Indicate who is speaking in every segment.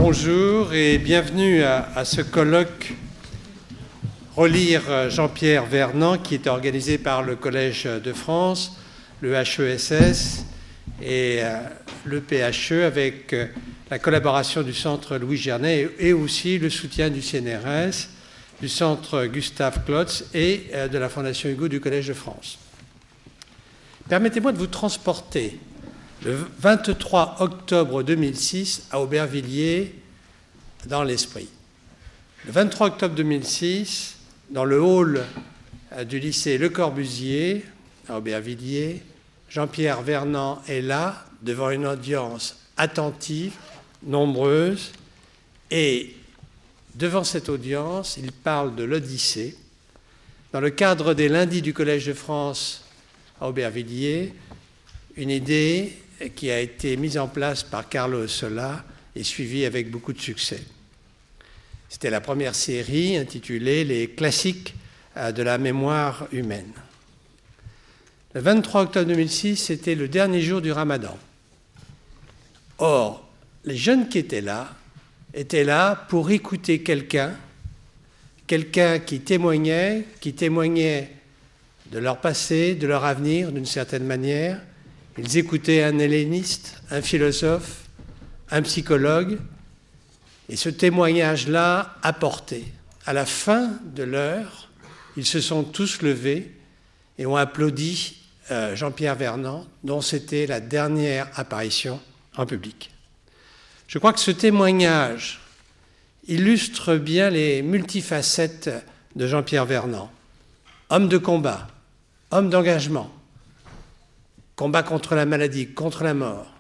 Speaker 1: Bonjour et bienvenue à ce colloque Relire Jean-Pierre Vernant qui est organisé par le Collège de France, le HESS et le PHE avec la collaboration du Centre Louis Gernet et aussi le soutien du CNRS, du Centre Gustave Klotz et de la Fondation Hugo du Collège de France. Permettez-moi de vous transporter le 23 octobre 2006 à Aubervilliers dans l'esprit. Le 23 octobre 2006, dans le hall du lycée Le Corbusier à Aubervilliers, Jean-Pierre Vernant est là, devant une audience attentive, nombreuse, et devant cette audience, il parle de l'Odyssée. Dans le cadre des lundis du Collège de France à Aubervilliers, une idée qui a été mise en place par Carlo Ossola et suivie avec beaucoup de succès. C'était la première série intitulée « Les classiques de la mémoire humaine ». Le 23 octobre 2006, c'était le dernier jour du Ramadan. Or, les jeunes qui étaient là pour écouter quelqu'un qui témoignait de leur passé, de leur avenir, d'une certaine manière. Ils écoutaient un helléniste, un philosophe, un psychologue, et ce témoignage-là apportait. À la fin de l'heure, ils se sont tous levés et ont applaudi Jean-Pierre Vernant, dont c'était la dernière apparition en public. Je crois que ce témoignage illustre bien les multifacettes de Jean-Pierre Vernant. Homme de combat, homme d'engagement, combat contre la maladie, contre la mort,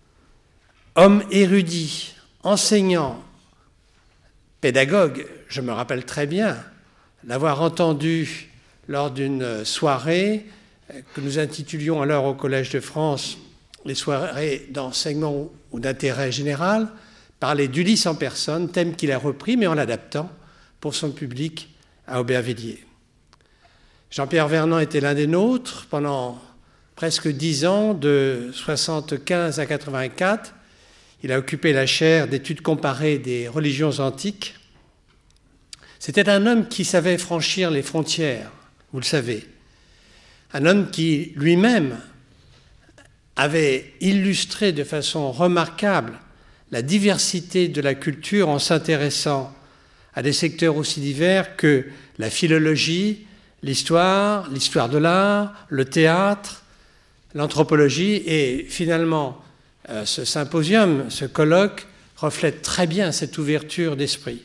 Speaker 1: homme érudit, enseignant, pédagogue. Je me rappelle très bien l'avoir entendu lors d'une soirée que nous intitulions alors au Collège de France les soirées d'enseignement ou d'intérêt général, parler d'Ulysse en personne, thème qu'il a repris, mais en l'adaptant pour son public à Aubervilliers. Jean-Pierre Vernant était l'un des nôtres pendant presque 10 ans, de 1975 à 1984. Il a occupé la chaire d'études comparées des religions antiques. C'était un homme qui savait franchir les frontières, vous le savez. Un homme qui, lui-même, avait illustré de façon remarquable la diversité de la culture en s'intéressant à des secteurs aussi divers que la philologie, l'histoire de l'art, le théâtre, l'anthropologie. Et finalement, ce symposium, ce colloque, reflète très bien cette ouverture d'esprit.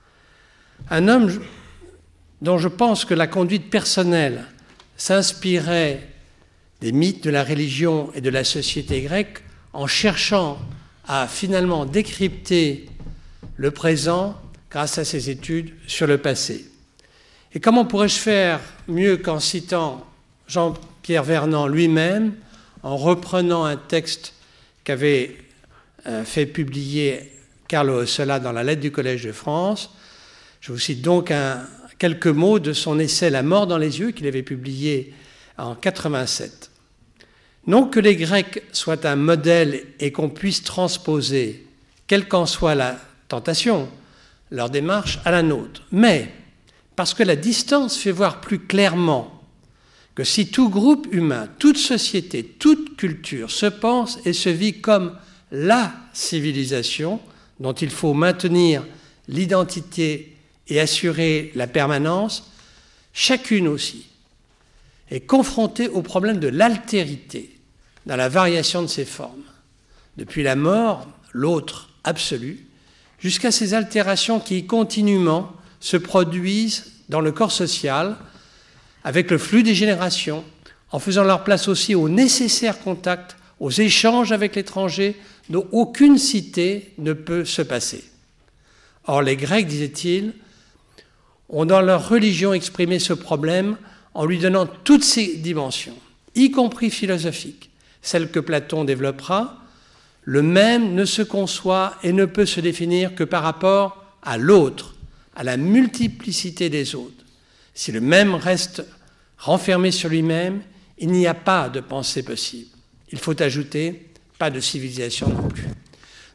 Speaker 1: Un homme dont je pense que la conduite personnelle s'inspirait des mythes de la religion et de la société grecque en cherchant à finalement décrypter le présent grâce à ses études sur le passé. Et comment pourrais-je faire mieux qu'en citant Jean-Pierre Vernant lui-même, en reprenant un texte qu'avait fait publier Carlo Ossola dans la lettre du Collège de France. Je vous cite donc quelques mots de son essai « La mort dans les yeux » qu'il avait publié en 1987. Non que les Grecs soient un modèle et qu'on puisse transposer, quelle qu'en soit la tentation, leur démarche à la nôtre, mais parce que la distance fait voir plus clairement que si tout groupe humain, toute société, toute culture se pense et se vit comme la civilisation dont il faut maintenir l'identité et assurer la permanence, chacune aussi est confrontée au problème de l'altérité dans la variation de ses formes, depuis la mort, l'autre absolu, jusqu'à ces altérations qui continuellement se produisent dans le corps social avec le flux des générations, en faisant leur place aussi aux nécessaires contacts, aux échanges avec l'étranger, dont aucune cité ne peut se passer. Or, les Grecs, disait-il, ont dans leur religion exprimé ce problème en lui donnant toutes ses dimensions, y compris philosophiques, celles que Platon développera. Le même ne se conçoit et ne peut se définir que par rapport à l'autre, à la multiplicité des autres. Si le même reste renfermé sur lui-même, il n'y a pas de pensée possible. Il faut ajouter, pas de civilisation non plus.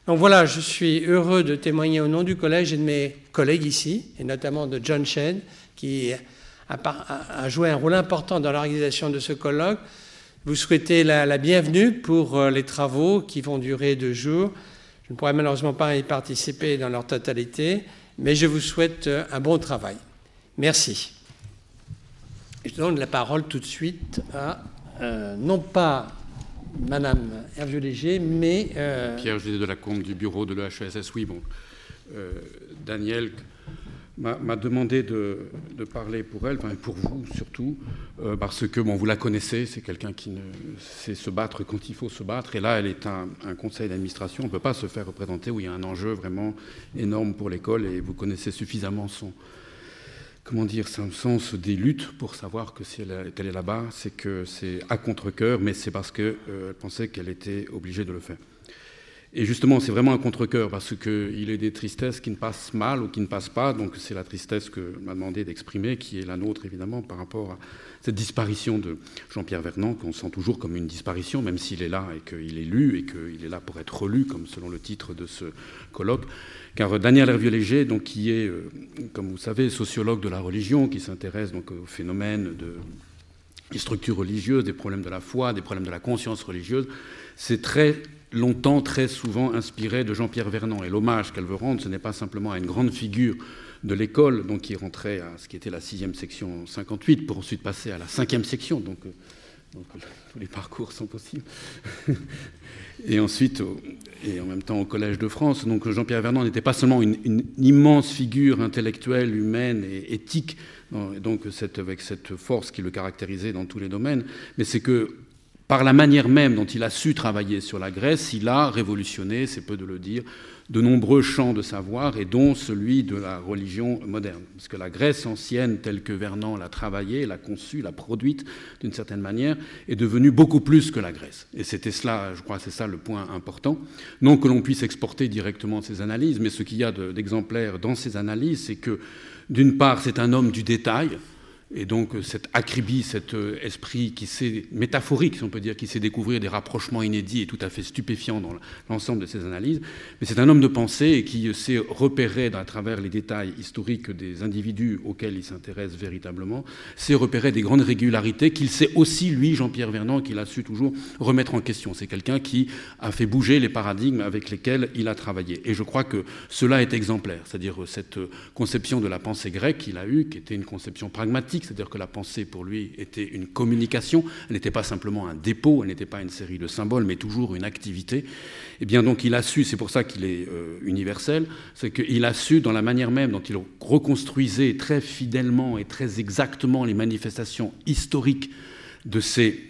Speaker 1: Donc voilà, je suis heureux de témoigner au nom du collège et de mes collègues ici, et notamment de John Chen, qui a joué un rôle important dans l'organisation de ce colloque. Vous souhaitez la bienvenue pour les travaux qui vont durer 2 jours. Je ne pourrai malheureusement pas y participer dans leur totalité, mais je vous souhaite un bon travail. Merci. Je donne la parole tout de suite à, non pas Madame Hervieux-Léger, mais...
Speaker 2: Pierre Gédé de la Combe du bureau de l'EHESS. Oui, bon, Daniel m'a demandé de parler pour elle, enfin pour vous surtout, parce que bon, vous la connaissez, c'est quelqu'un qui sait se battre quand il faut se battre, et là elle est un conseil d'administration, on ne peut pas se faire représenter, où il y a un enjeu vraiment énorme pour l'école, et vous connaissez suffisamment son sens des luttes pour savoir que si elle est là-bas, c'est que c'est à contre-cœur, mais c'est parce qu'elle pensait qu'elle était obligée de le faire. Et justement, c'est vraiment un contre-cœur, parce qu'il est des tristesses qui ne passent mal ou qui ne passent pas, donc c'est la tristesse que m'a demandé d'exprimer, qui est la nôtre évidemment, par rapport à cette disparition de Jean-Pierre Vernant, qu'on sent toujours comme une disparition, même s'il est là et qu'il est lu, et qu'il est là pour être relu, comme selon le titre de ce colloque. Car Daniel Hervieux-Léger, donc, qui est, comme vous savez, sociologue de la religion, qui s'intéresse donc au phénomène des structures religieuses, des problèmes de la foi, des problèmes de la conscience religieuse, c'est très longtemps, très souvent inspiré de Jean-Pierre Vernant. Et l'hommage qu'elle veut rendre, ce n'est pas simplement à une grande figure de l'école, donc qui rentrait à ce qui était la 6e section 58, pour ensuite passer à la 5e section, donc tous les parcours sont possibles. Et ensuite, et en même temps au Collège de France. Donc Jean-Pierre Vernant n'était pas seulement une immense figure intellectuelle, humaine et éthique, donc avec cette force qui le caractérisait dans tous les domaines, mais c'est que par la manière même dont il a su travailler sur la Grèce, il a révolutionné, c'est peu de le dire, de nombreux champs de savoir, et dont celui de la religion moderne. Parce que la Grèce ancienne, telle que Vernant l'a travaillée, l'a conçue, l'a produite d'une certaine manière, est devenue beaucoup plus que la Grèce. Et c'était cela, je crois, c'est ça le point important. Non que l'on puisse exporter directement ces analyses, mais ce qu'il y a d'exemplaire dans ces analyses, c'est que, d'une part, c'est un homme du détail, et donc cette acribie, cet esprit qui sait, métaphorique, si on peut dire, qui sait découvrir des rapprochements inédits et tout à fait stupéfiants dans l'ensemble de ses analyses. Mais c'est un homme de pensée et qui sait repérer à travers les détails historiques des individus auxquels il s'intéresse véritablement, sait repérer des grandes régularités qu'il sait aussi, lui, Jean-Pierre Vernant, qu'il a su toujours remettre en question. C'est quelqu'un qui a fait bouger les paradigmes avec lesquels il a travaillé. Et je crois que cela est exemplaire, c'est-à-dire cette conception de la pensée grecque qu'il a eue, qui était une conception pragmatique, c'est-à-dire que la pensée pour lui était une communication, elle n'était pas simplement un dépôt, elle n'était pas une série de symboles, mais toujours une activité. Et bien donc il a su, c'est pour ça qu'il est universel, c'est qu'il a su dans la manière même dont il reconstruisait très fidèlement et très exactement les manifestations historiques de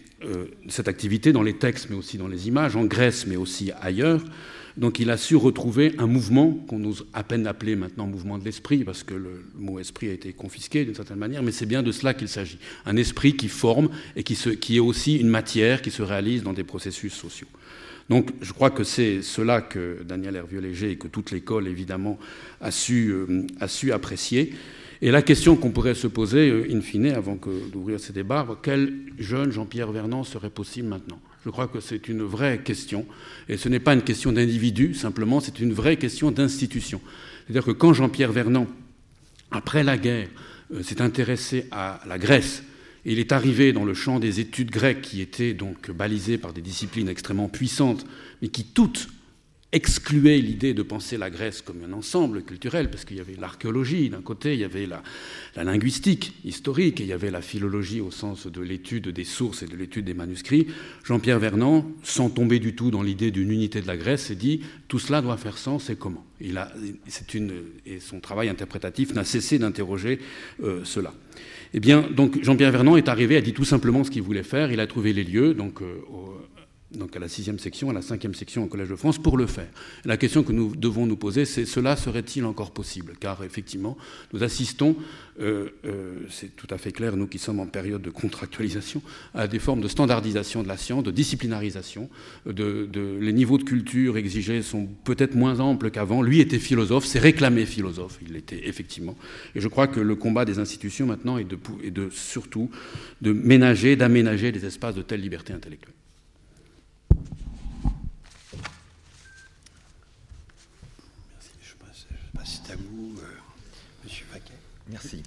Speaker 2: cette activité dans les textes mais aussi dans les images, en Grèce mais aussi ailleurs. Donc il a su retrouver un mouvement qu'on ose à peine appeler maintenant mouvement de l'esprit, parce que le mot esprit a été confisqué d'une certaine manière, mais c'est bien de cela qu'il s'agit. Un esprit qui forme et qui est aussi une matière qui se réalise dans des processus sociaux. Donc je crois que c'est cela que Daniel Hervieux-Léger et que toute l'école évidemment a su apprécier. Et la question qu'on pourrait se poser, in fine, avant d'ouvrir ces débats, quel jeune Jean-Pierre Vernant serait possible maintenant ? Je crois que c'est une vraie question, et ce n'est pas une question d'individu, simplement, c'est une vraie question d'institution. C'est-à-dire que quand Jean-Pierre Vernant, après la guerre, s'est intéressé à la Grèce, et il est arrivé dans le champ des études grecques, qui étaient donc balisées par des disciplines extrêmement puissantes, mais qui toutes excluait l'idée de penser la Grèce comme un ensemble culturel, parce qu'il y avait l'archéologie d'un côté, il y avait la linguistique historique, et il y avait la philologie au sens de l'étude des sources et de l'étude des manuscrits. Jean-Pierre Vernant, sans tomber du tout dans l'idée d'une unité de la Grèce, s'est dit « tout cela doit faire sens, et comment ?» Et son travail interprétatif n'a cessé d'interroger cela. Eh bien, donc Jean-Pierre Vernant est arrivé, a dit tout simplement ce qu'il voulait faire, il a trouvé les lieux, donc à la 6e section, à la 5e section au Collège de France, pour le faire. La question que nous devons nous poser, c'est cela serait-il encore possible ? Car effectivement, nous assistons, c'est tout à fait clair, nous qui sommes en période de contractualisation, à des formes de standardisation de la science, de disciplinarisation, les niveaux de culture exigés sont peut-être moins amples qu'avant. Lui était philosophe, s'est réclamé philosophe, il l'était effectivement. Et je crois que le combat des institutions maintenant est surtout de ménager, d'aménager des espaces de telle liberté intellectuelle.
Speaker 3: Merci.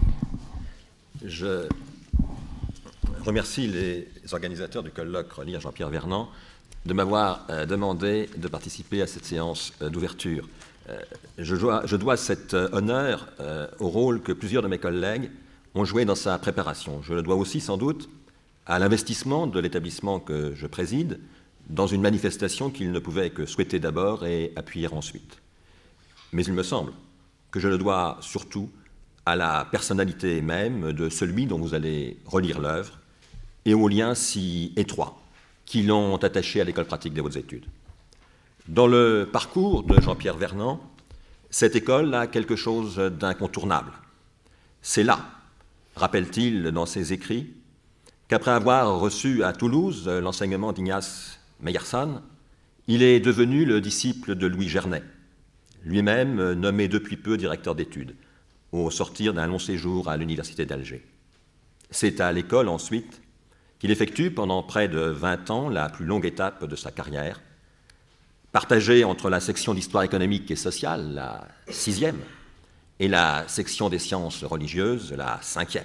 Speaker 3: Je remercie les organisateurs du colloque Relire Jean-Pierre Vernant de m'avoir demandé de participer à cette séance d'ouverture. Je dois cet honneur au rôle que plusieurs de mes collègues ont joué dans sa préparation. Je le dois aussi sans doute à l'investissement de l'établissement que je préside dans une manifestation qu'il ne pouvait que souhaiter d'abord et appuyer ensuite. Mais il me semble que je le dois surtout à la personnalité même de celui dont vous allez relire l'œuvre et aux liens si étroits qui l'ont attaché à l'école pratique des hautes études. Dans le parcours de Jean-Pierre Vernant, cette école a quelque chose d'incontournable. C'est là, rappelle-t-il dans ses écrits, qu'après avoir reçu à Toulouse l'enseignement d'Ignace Meyersan, il est devenu le disciple de Louis Gernet, lui-même nommé depuis peu directeur d'études, au sortir d'un long séjour à l'université d'Alger. C'est à l'école ensuite qu'il effectue pendant près de 20 ans la plus longue étape de sa carrière, partagée entre la section d'histoire économique et sociale, la 6e, et la section des sciences religieuses, la 5e.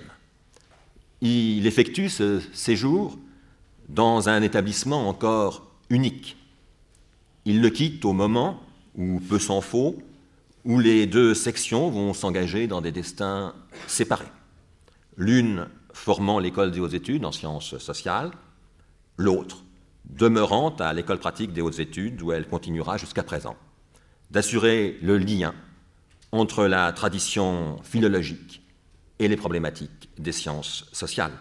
Speaker 3: Il effectue ce séjour dans un établissement encore unique. Il le quitte au moment où, peu s'en faut, où les deux sections vont s'engager dans des destins séparés. L'une formant l'école des hautes études en sciences sociales, l'autre demeurant à l'école pratique des hautes études où elle continuera jusqu'à présent, d'assurer le lien entre la tradition philologique et les problématiques des sciences sociales.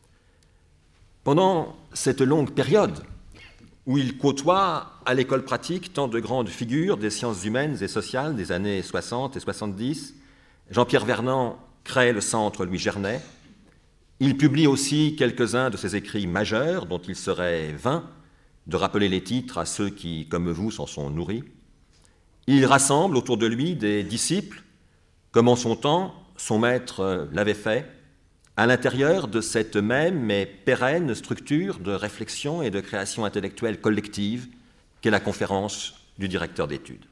Speaker 3: Pendant cette longue période où il côtoie à l'école pratique tant de grandes figures des sciences humaines et sociales des années 60 et 70, Jean-Pierre Vernant crée le Centre Louis Gernet. Il publie aussi quelques-uns de ses écrits majeurs dont il serait vain de rappeler les titres à ceux qui, comme vous, s'en sont nourris. Il rassemble autour de lui des disciples, comme en son temps son maître l'avait fait, à l'intérieur de cette même mais pérenne structure de réflexion et de création intellectuelle collective qu'est la conférence du directeur d'études.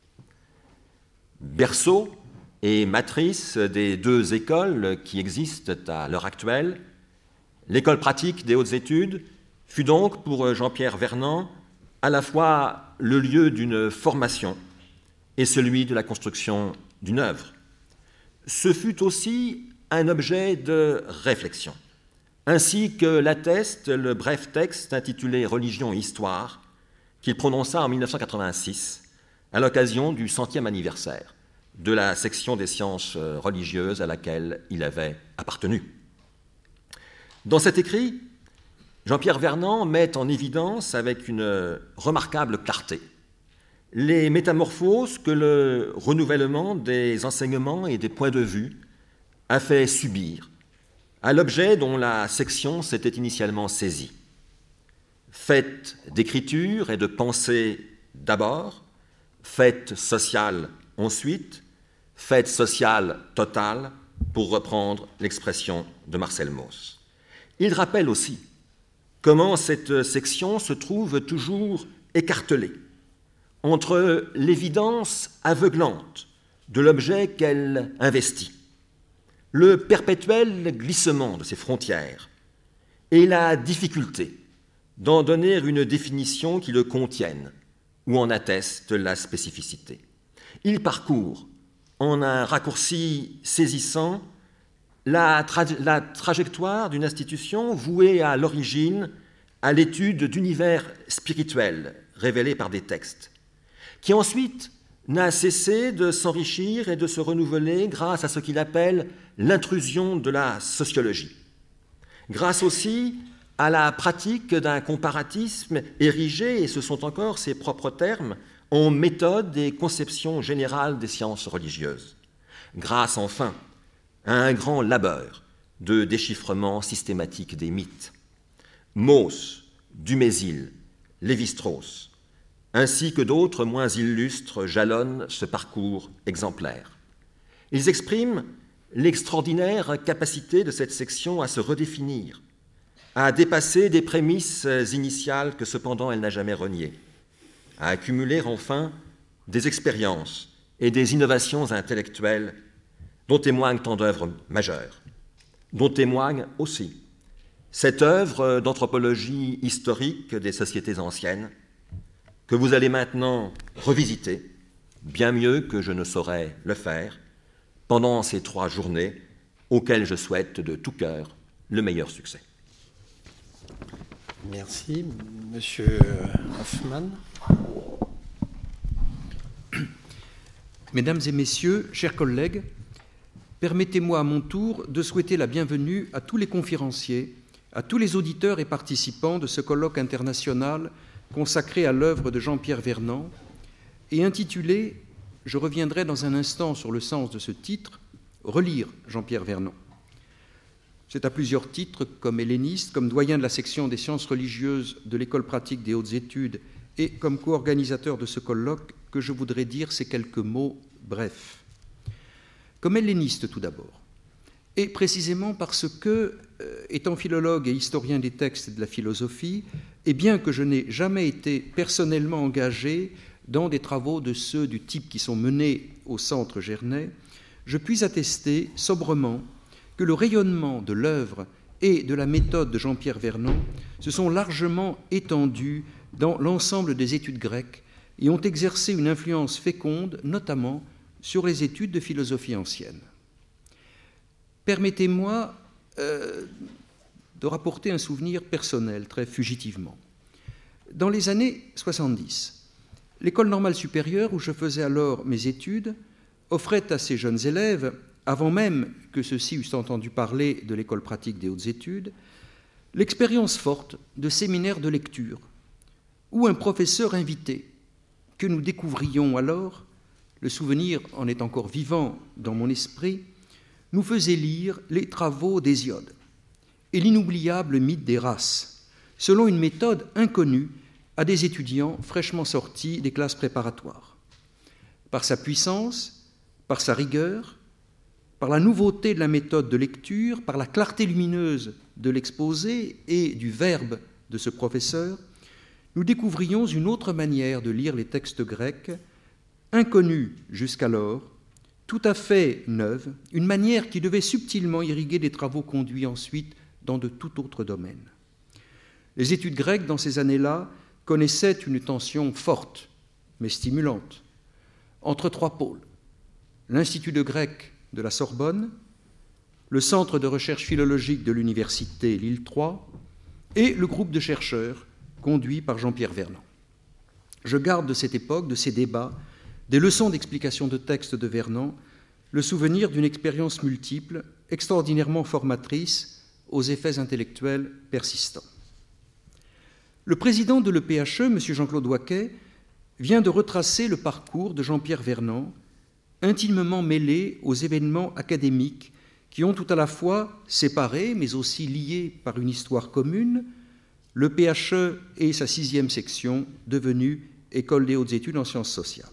Speaker 3: Berceau et matrice des deux écoles qui existent à l'heure actuelle, l'école pratique des hautes études fut donc pour Jean-Pierre Vernant à la fois le lieu d'une formation et celui de la construction d'une œuvre. Ce fut aussi un objet de réflexion, ainsi que l'atteste le bref texte intitulé « Religion et Histoire » qu'il prononça en 1986 à l'occasion du 100e anniversaire de la section des sciences religieuses à laquelle il avait appartenu. Dans cet écrit, Jean-Pierre Vernant met en évidence avec une remarquable clarté les métamorphoses que le renouvellement des enseignements et des points de vue a fait subir à l'objet dont la section s'était initialement saisie. Faite d'écriture et de pensée d'abord, faite sociale ensuite, faite sociale totale, pour reprendre l'expression de Marcel Mauss. Il rappelle aussi comment cette section se trouve toujours écartelée entre l'évidence aveuglante de l'objet qu'elle investit, le perpétuel glissement de ses frontières et la difficulté d'en donner une définition qui le contienne ou en atteste la spécificité. Il parcourt en un raccourci saisissant la trajectoire d'une institution vouée à l'origine à l'étude d'univers spirituels révélés par des textes, qui ensuite n'a cessé de s'enrichir et de se renouveler grâce à ce qu'il appelle l'intrusion de la sociologie, grâce aussi à la pratique d'un comparatisme érigé, et ce sont encore ses propres termes, en méthode et conception générale des sciences religieuses, grâce enfin à un grand labeur de déchiffrement systématique des mythes. Mauss, Dumézil, Lévi-Strauss, ainsi que d'autres moins illustres jalonnent ce parcours exemplaire. Ils expriment l'extraordinaire capacité de cette section à se redéfinir, à dépasser des prémices initiales que cependant elle n'a jamais reniées, à accumuler enfin des expériences et des innovations intellectuelles dont témoignent tant d'œuvres majeures, dont témoigne aussi cette œuvre d'anthropologie historique des sociétés anciennes que vous allez maintenant revisiter, bien mieux que je ne saurais le faire, pendant ces 3 journées auxquelles je souhaite de tout cœur le meilleur succès.
Speaker 1: Merci, Monsieur Hoffmann.
Speaker 4: Mesdames et messieurs, chers collègues, permettez-moi à mon tour de souhaiter la bienvenue à tous les conférenciers, à tous les auditeurs et participants de ce colloque international consacré à l'œuvre de Jean-Pierre Vernant et intitulé, je reviendrai dans un instant sur le sens de ce titre, « Relire Jean-Pierre Vernant ». C'est à plusieurs titres, comme helléniste, comme doyen de la section des sciences religieuses de l'École pratique des hautes études et comme co-organisateur de ce colloque, que je voudrais dire ces quelques mots brefs. Comme helléniste tout d'abord, et précisément parce que, étant philologue et historien des textes et de la philosophie, et bien que je n'ai jamais été personnellement engagé dans des travaux de ceux du type qui sont menés au Centre Gernay, je puis attester sobrement que le rayonnement de l'œuvre et de la méthode de Jean-Pierre Vernant se sont largement étendus dans l'ensemble des études grecques et ont exercé une influence féconde, notamment sur les études de philosophie ancienne. Permettez-moi de rapporter un souvenir personnel, très fugitivement. Dans les années 70, l'École normale supérieure, où je faisais alors mes études, offrait à ses jeunes élèves, avant même que ceux-ci eussent entendu parler de l'École pratique des hautes études, l'expérience forte de séminaires de lecture, où un professeur invité, que nous découvrions alors, le souvenir en est encore vivant dans mon esprit, nous faisait lire les travaux d'Hésiode et l'inoubliable mythe des races, selon une méthode inconnue à des étudiants fraîchement sortis des classes préparatoires. Par sa puissance, par sa rigueur, par la nouveauté de la méthode de lecture, par la clarté lumineuse de l'exposé et du verbe de ce professeur, nous découvrions une autre manière de lire les textes grecs, inconnue jusqu'alors, tout à fait neuve, une manière qui devait subtilement irriguer des travaux conduits ensuite dans de tout autres domaines. Les études grecques, dans ces années-là, connaissaient une tension forte, mais stimulante, entre 3 pôles. L'Institut de grec de la Sorbonne, le Centre de recherche philologique de l'Université Lille 3 et le groupe de chercheurs conduit par Jean-Pierre Vernant. Je garde de cette époque, de ces débats, des leçons d'explication de textes de Vernant, le souvenir d'une expérience multiple, extraordinairement formatrice, aux effets intellectuels persistants. Le président de l'EPHE, M. Jean-Claude Waquet, vient de retracer le parcours de Jean-Pierre Vernant, intimement mêlé aux événements académiques qui ont tout à la fois séparé, mais aussi lié par une histoire commune, l'EPHE et sa 6e section, devenue École des hautes études en sciences sociales.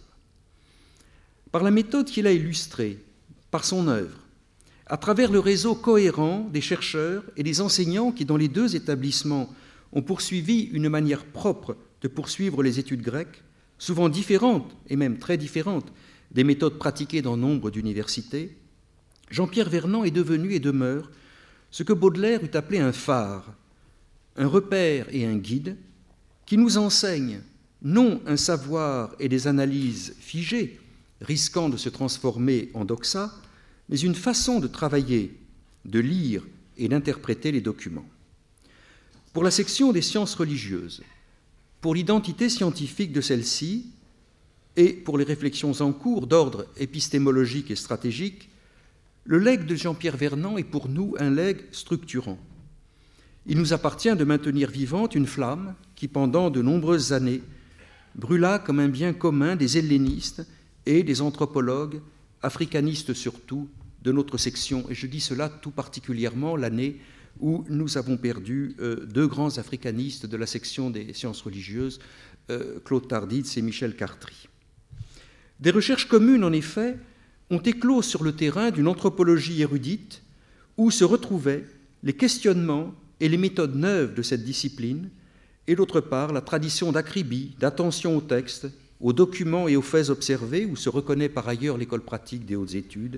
Speaker 4: Par la méthode qu'il a illustrée, par son œuvre, à travers le réseau cohérent des chercheurs et des enseignants qui, dans les 2 établissements, ont poursuivi une manière propre de poursuivre les études grecques, souvent différentes et même très différentes des méthodes pratiquées dans nombre d'universités, Jean-Pierre Vernant est devenu et demeure ce que Baudelaire eût appelé un phare, un repère et un guide qui nous enseigne non un savoir et des analyses figées, risquant de se transformer en doxa, mais une façon de travailler, de lire et d'interpréter les documents. Pour la section des sciences religieuses, pour l'identité scientifique de celle-ci et pour les réflexions en cours d'ordre épistémologique et stratégique, le legs de Jean-Pierre Vernant est pour nous un legs structurant. Il nous appartient de maintenir vivante une flamme qui, pendant de nombreuses années, brûla comme un bien commun des hellénistes et des anthropologues, africanistes surtout, de notre section. Et je dis cela tout particulièrement l'année où nous avons perdu 2 grands africanistes de la section des sciences religieuses, Claude Tarditz et Michel Cartry. Des recherches communes, en effet, ont éclos sur le terrain d'une anthropologie érudite où se retrouvaient les questionnements et les méthodes neuves de cette discipline, et d'autre part la tradition d'acribie, d'attention aux textes, aux documents et aux faits observés, où se reconnaît par ailleurs l'école pratique des hautes études,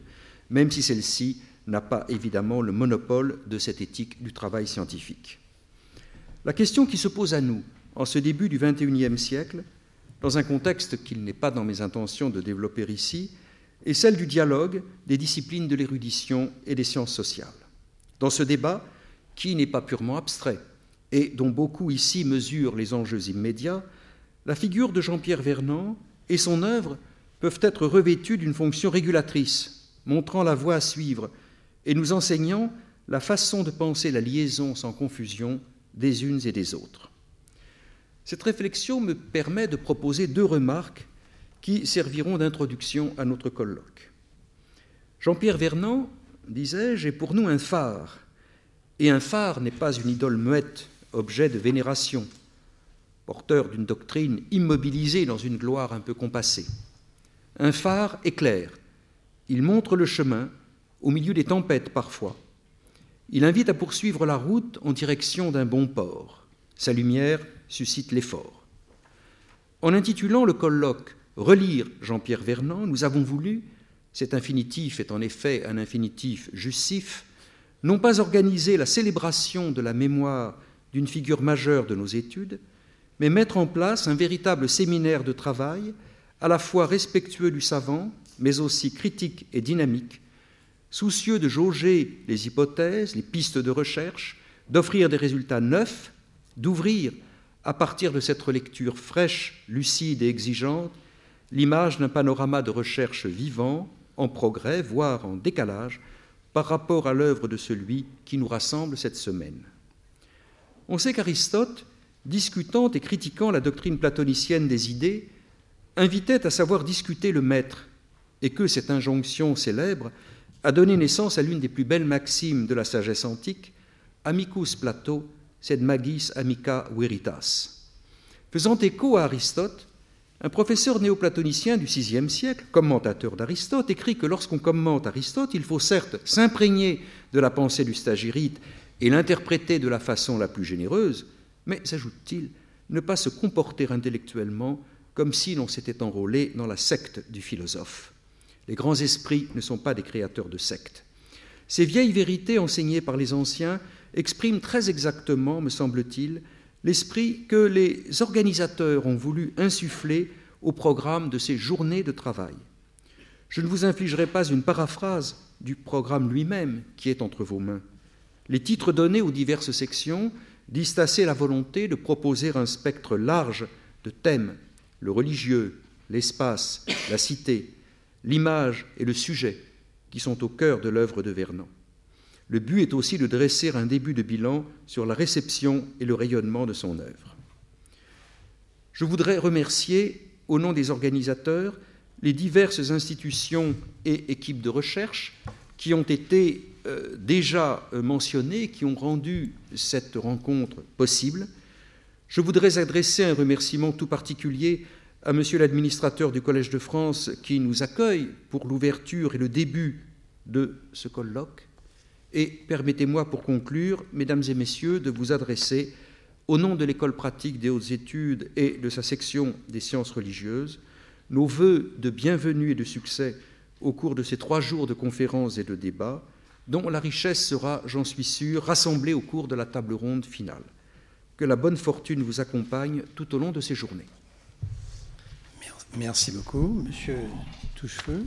Speaker 4: même si celle-ci n'a pas évidemment le monopole de cette éthique du travail scientifique. La question qui se pose à nous, en ce début du XXIe siècle, dans un contexte qu'il n'est pas dans mes intentions de développer ici, est celle du dialogue des disciplines de l'érudition et des sciences sociales. Dans ce débat, qui n'est pas purement abstrait et dont beaucoup ici mesurent les enjeux immédiats, la figure de Jean-Pierre Vernant et son œuvre peuvent être revêtues d'une fonction régulatrice, montrant la voie à suivre et nous enseignant la façon de penser la liaison sans confusion des unes et des autres. Cette réflexion me permet de proposer 2 remarques qui serviront d'introduction à notre colloque. Jean-Pierre Vernant, disais-je, est pour nous un phare, et un phare n'est pas une idole muette, objet de vénération, porteur d'une doctrine immobilisée dans une gloire un peu compassée. Un phare éclaire, il montre le chemin, au milieu des tempêtes parfois. Il invite à poursuivre la route en direction d'un bon port. Sa lumière suscite l'effort. En intitulant le colloque « Relire Jean-Pierre Vernant », nous avons voulu, cet infinitif est en effet un infinitif justif, non pas organiser la célébration de la mémoire d'une figure majeure de nos études, mais mettre en place un véritable séminaire de travail, à la fois respectueux du savant, mais aussi critique et dynamique, soucieux de jauger les hypothèses, les pistes de recherche, d'offrir des résultats neufs, d'ouvrir, à partir de cette relecture fraîche, lucide et exigeante, l'image d'un panorama de recherche vivant, en progrès, voire en décalage, par rapport à l'œuvre de celui qui nous rassemble cette semaine. On sait qu'Aristote, discutant et critiquant la doctrine platonicienne des idées, invitait à savoir discuter le maître, et que cette injonction célèbre a donné naissance à l'une des plus belles maximes de la sagesse antique, Amicus Plato, sed magis amica veritas. Faisant écho à Aristote, un professeur néoplatonicien du VIe siècle, commentateur d'Aristote, écrit que lorsqu'on commente Aristote, il faut certes s'imprégner de la pensée du stagirite et l'interpréter de la façon la plus généreuse, mais, ajoute-t-il, ne pas se comporter intellectuellement comme si l'on s'était enrôlé dans la secte du philosophe. Les grands esprits ne sont pas des créateurs de sectes. Ces vieilles vérités enseignées par les anciens expriment très exactement, me semble-t-il, l'esprit que les organisateurs ont voulu insuffler au programme de ces journées de travail. Je ne vous infligerai pas une paraphrase du programme lui-même qui est entre vos mains. Les titres donnés aux diverses sections disent assez la volonté de proposer un spectre large de thèmes, le religieux, l'espace, la cité, l'image et le sujet qui sont au cœur de l'œuvre de Vernant. Le but est aussi de dresser un début de bilan sur la réception et le rayonnement de son œuvre. Je voudrais remercier, au nom des organisateurs, les diverses institutions et équipes de recherche qui ont été déjà mentionnées, qui ont rendu cette rencontre possible. Je voudrais adresser un remerciement tout particulier à Monsieur l'administrateur du Collège de France qui nous accueille pour l'ouverture et le début de ce colloque. Et permettez-moi pour conclure, mesdames et messieurs, de vous adresser, au nom de l'École pratique des hautes études et de sa section des sciences religieuses, nos vœux de bienvenue et de succès au cours de ces 3 jours de conférences et de débats, dont la richesse sera, j'en suis sûr, rassemblée au cours de la table ronde finale. Que la bonne fortune vous accompagne tout au long de ces journées.
Speaker 1: Merci beaucoup, Monsieur Touchefeu.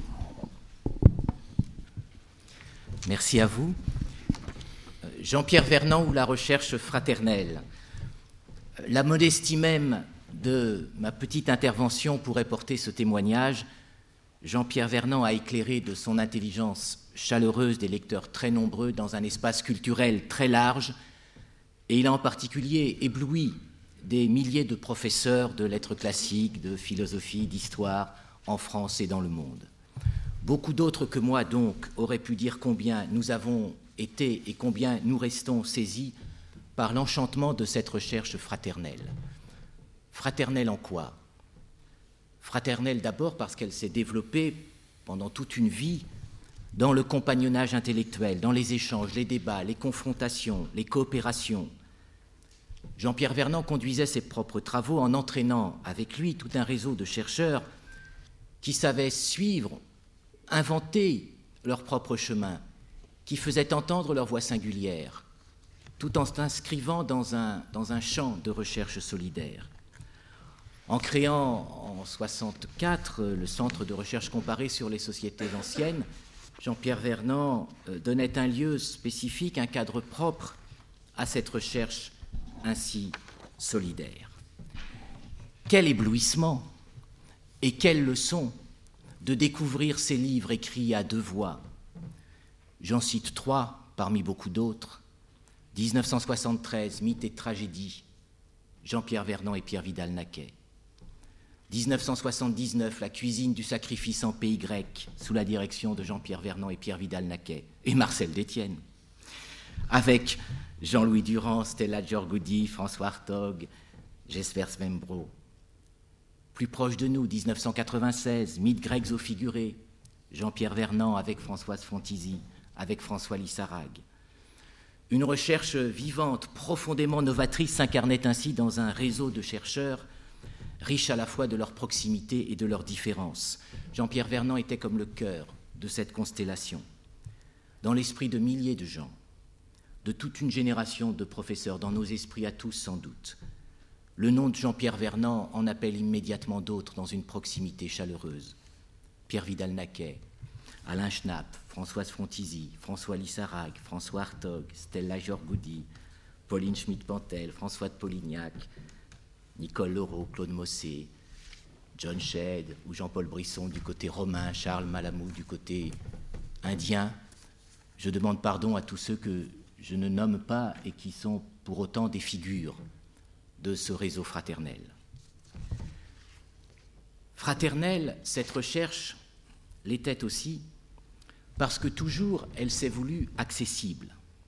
Speaker 5: Merci à vous. Jean-Pierre Vernant ou la recherche fraternelle. La modestie même de ma petite intervention pourrait porter ce témoignage. Jean-Pierre Vernant a éclairé de son intelligence chaleureuse des lecteurs très nombreux dans un espace culturel très large, et il a en particulier ébloui des milliers de professeurs de lettres classiques, de philosophie, d'histoire en France et dans le monde. Beaucoup d'autres que moi, donc, auraient pu dire combien nous avons été et combien nous restons saisis par l'enchantement de cette recherche fraternelle. Fraternelle en quoi ? Fraternelle d'abord parce qu'elle s'est développée pendant toute une vie dans le compagnonnage intellectuel, dans les échanges, les débats, les confrontations, les coopérations. Jean-Pierre Vernant conduisait ses propres travaux en entraînant avec lui tout un réseau de chercheurs qui savaient suivre, inventer, leur propre chemin, qui faisaient entendre leur voix singulière, tout en s'inscrivant dans un champ de recherche solidaire. En créant en 1964 le Centre de recherche comparée sur les sociétés anciennes, Jean-Pierre Vernant donnait un lieu spécifique, un cadre propre à cette recherche ainsi solidaire. Quel éblouissement et quelle leçon de découvrir ces livres écrits à deux voix. J'en cite trois parmi beaucoup d'autres. 1973, Mythes et tragédies, Jean-Pierre Vernant et Pierre Vidal-Naquet. 1979, La cuisine du sacrifice en pays grec, sous la direction de Jean-Pierre Vernant et Pierre Vidal-Naquet, et Marcel Détienne. Avec Jean-Louis Durand, Stella Giorgudi, François Hartog, Jesper Svembro. Plus proche de nous, 1996, Mythes grecs au figuré, Jean-Pierre Vernant avec Françoise Frontizy, avec François Lissarag. Une recherche vivante, profondément novatrice, s'incarnait ainsi dans un réseau de chercheurs riches à la fois de leur proximité et de leur différence. Jean-Pierre Vernant était comme le cœur de cette constellation. Dans l'esprit de milliers de gens, de toute une génération de professeurs, dans nos esprits à tous sans doute, le nom de Jean-Pierre Vernant en appelle immédiatement d'autres dans une proximité chaleureuse. Pierre Vidal-Naquet, Alain Schnapp, Françoise Frontizy, François Lissarag, François Hartog, Stella Giorgudi, Pauline Schmitt-Pantel, François de Polignac, Nicole Leroux, Claude Mossé, John Shedd ou Jean-Paul Brisson du côté romain, Charles Malamud du côté indien. Je demande pardon à tous ceux que je ne nomme pas et qui sont pour autant des figures de ce réseau fraternel. Fraternelle, cette recherche l'était aussi parce que toujours elle s'est voulue accessible.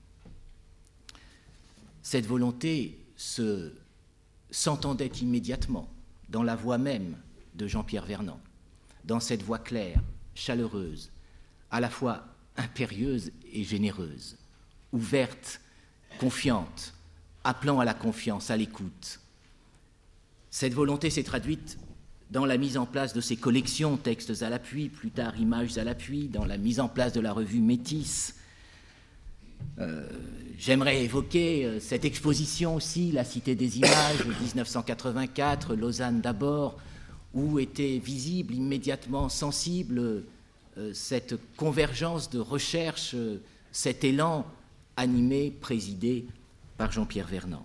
Speaker 5: Cette volonté s'entendait immédiatement dans la voix même de Jean-Pierre Vernant, dans cette voix claire, chaleureuse, à la fois impérieuse et généreuse, ouverte, confiante, appelant à la confiance, à l'écoute. Cette volonté s'est traduite dans la mise en place de ces collections, textes à l'appui, plus tard images à l'appui, dans la mise en place de la revue Métis. J'aimerais évoquer cette exposition aussi, La Cité des Images, 1984, Lausanne d'abord, où était visible, immédiatement sensible, cette convergence de recherche, cet élan animé, présidé par Jean-Pierre Vernant.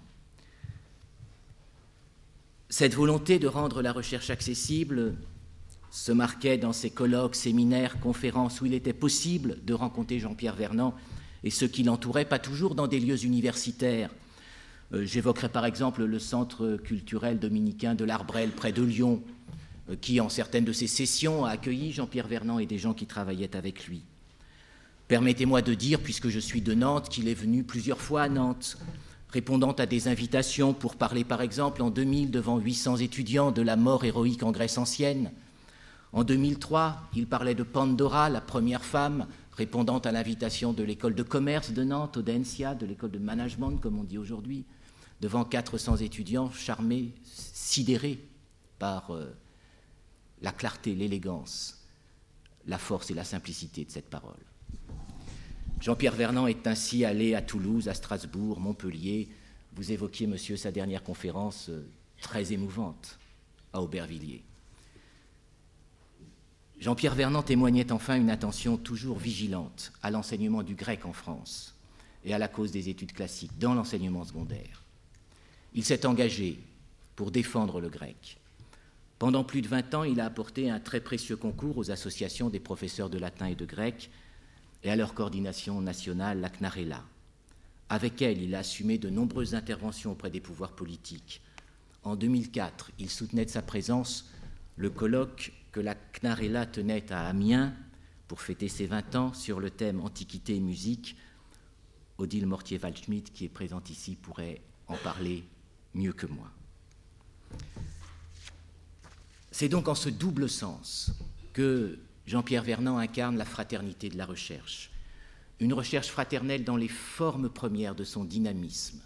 Speaker 5: Cette volonté de rendre la recherche accessible se marquait dans ces colloques, séminaires, conférences où il était possible de rencontrer Jean-Pierre Vernant et ceux qui l'entouraient, pas toujours dans des lieux universitaires. J'évoquerai par exemple le centre culturel dominicain de l'Arbrel près de Lyon, qui en certaines de ses sessions a accueilli Jean-Pierre Vernant et des gens qui travaillaient avec lui. Permettez-moi de dire, puisque je suis de Nantes, qu'il est venu plusieurs fois à Nantes, répondant à des invitations pour parler par exemple en 2000 devant 800 étudiants de la mort héroïque en Grèce ancienne. En 2003, il parlait de Pandora, la première femme, répondant à l'invitation de l'école de commerce de Nantes, Audencia, de l'école de management, comme on dit aujourd'hui, devant 400 étudiants charmés, sidérés par la clarté, l'élégance, la force et la simplicité de cette parole. Jean-Pierre Vernant est ainsi allé à Toulouse, à Strasbourg, Montpellier. Vous évoquiez, monsieur, sa dernière conférence très émouvante à Aubervilliers. Jean-Pierre Vernant témoignait enfin une attention toujours vigilante à l'enseignement du grec en France et à la cause des études classiques dans l'enseignement secondaire. Il s'est engagé pour défendre le grec. Pendant plus de 20 ans, il a apporté un très précieux concours aux associations des professeurs de latin et de grec et à leur coordination nationale, la CNARELA. Avec elle, il a assumé de nombreuses interventions auprès des pouvoirs politiques. En 2004, il soutenait de sa présence le colloque que la CNARELA tenait à Amiens pour fêter ses 20 ans sur le thème Antiquité et musique. Odile Mortier-Waldschmidt, qui est présente ici, pourrait en parler mieux que moi. C'est donc en ce double sens que Jean-Pierre Vernant incarne la fraternité de la recherche, une recherche fraternelle dans les formes premières de son dynamisme.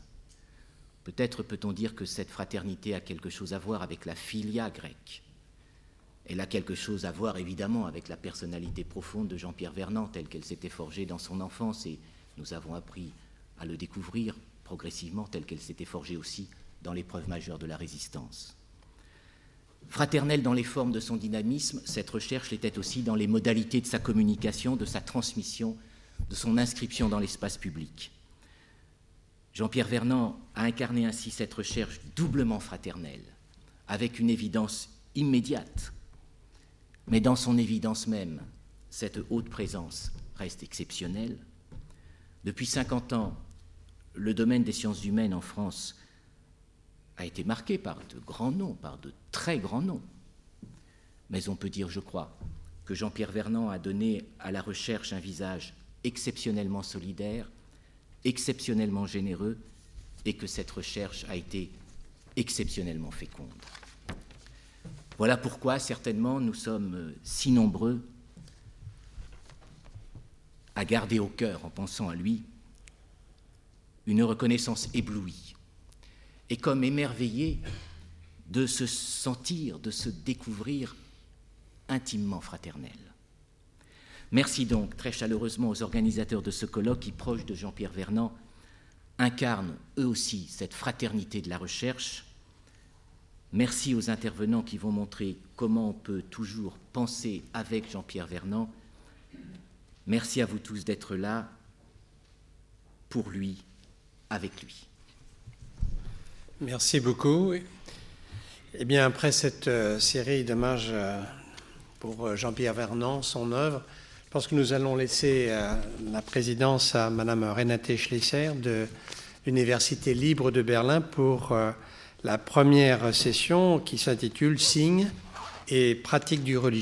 Speaker 5: Peut-être peut-on dire que cette fraternité a quelque chose à voir avec la philia grecque. Elle a quelque chose à voir évidemment avec la personnalité profonde de Jean-Pierre Vernant, telle qu'elle s'était forgée dans son enfance, et nous avons appris à le découvrir progressivement, telle qu'elle s'était forgée aussi dans l'épreuve majeure de la résistance. Fraternelle dans les formes de son dynamisme, cette recherche l'était aussi dans les modalités de sa communication, de sa transmission, de son inscription dans l'espace public. Jean-Pierre Vernant a incarné ainsi cette recherche doublement fraternelle, avec une évidence immédiate. Mais dans son évidence même, cette haute présence reste exceptionnelle. Depuis 50 ans, le domaine des sciences humaines en France a été marqué par de grands noms, par de très grands noms. Mais on peut dire, je crois, que Jean-Pierre Vernant a donné à la recherche un visage exceptionnellement solidaire, exceptionnellement généreux, et que cette recherche a été exceptionnellement féconde. Voilà pourquoi, certainement, nous sommes si nombreux à garder au cœur, en pensant à lui, une reconnaissance éblouie, et comme émerveillés de se sentir, de se découvrir intimement fraternel. Merci donc très chaleureusement aux organisateurs de ce colloque qui, proches de Jean-Pierre Vernant, incarnent eux aussi cette fraternité de la recherche. Merci aux intervenants qui vont montrer comment on peut toujours penser avec Jean-Pierre Vernant. Merci à vous tous d'être là, pour lui, avec lui.
Speaker 1: Merci beaucoup. Eh bien, après cette série d'hommages pour Jean-Pierre Vernant, son œuvre, je pense que nous allons laisser la présidence à Madame Renate Schlesser de l'Université libre de Berlin pour la première session qui s'intitule « Signes et pratiques du religieux ».